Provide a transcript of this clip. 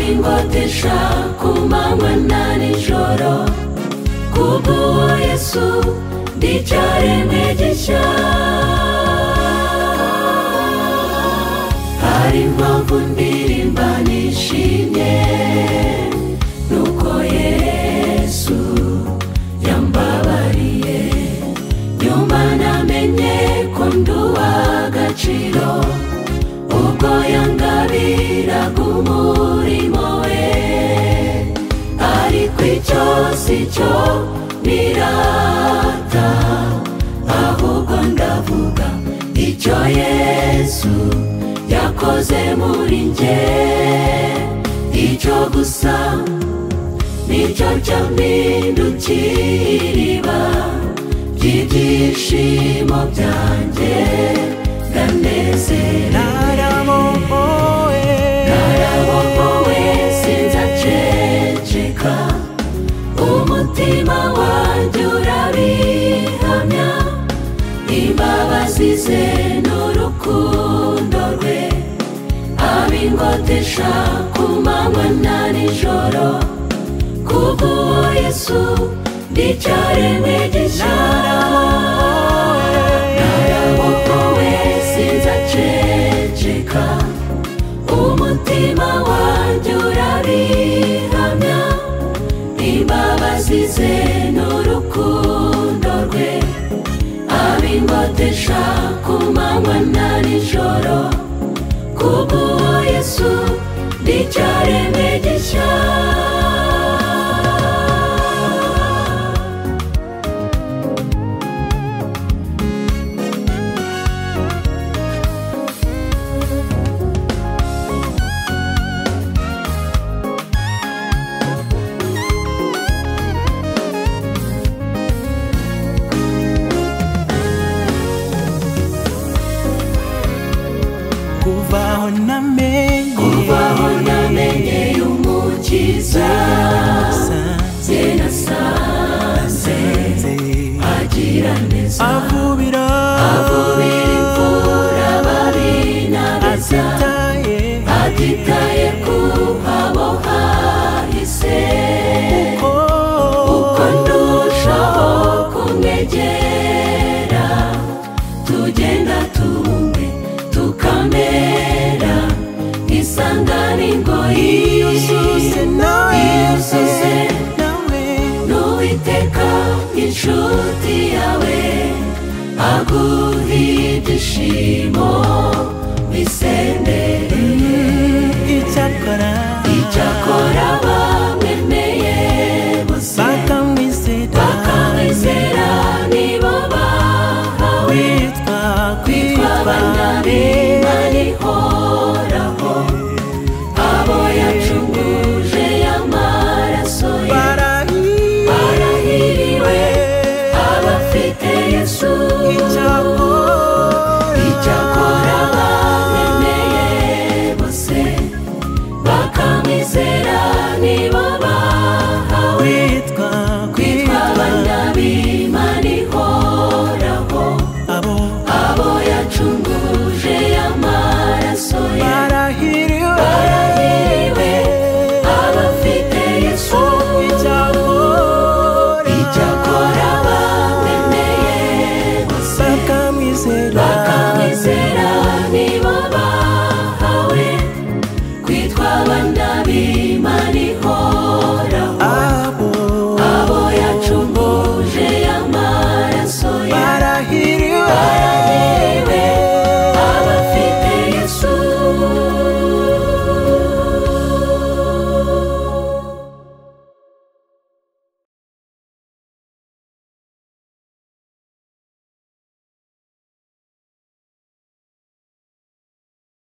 abingotesha ku manywa na nijoro, kubw'uwo Yesu ndicyaremwe gishya. Hari impamvu ndirimba nishimye, nuko Yesu yambabariye, nyuma namenye ko ndi uw'agaciro, ubwo yangabiraga umurimo we. Ariko icyo si cyo nirata, ahubwo ndavuga icyo Yesu yakoze muri njye. Icyo gusa nicyo cyampindukiye iriba ry'ibyishimo byanjye, ndanezerwa. Narabohowe sinzaceceka, umutima wanjye urabihamya, imbabazi ze n'urukundo rwe. Abingotesha ku manywa na nijoro, kubw'uwo Yesu ndicyaremwe gishya. Narabohowe sinzaceceka, umutima wanjye urabihamya, imbabazi ze n'urukundo rwe. Abingotesha ku manywa na nijoro, kubw'uwo Yesu ndicyaremwe gishya. Kuvaho namenye y'umukiza, ze nasanze agira neza, avubira imvura babi n'abeza, atitaye ku habo hahise. Uko ndushaho kumwegera, tugenda tumwe tukamera isanganirwa. Iyuzuze n'Uwiteka inshuti yawe, aguha ibyishimo bisendereye. Icyakora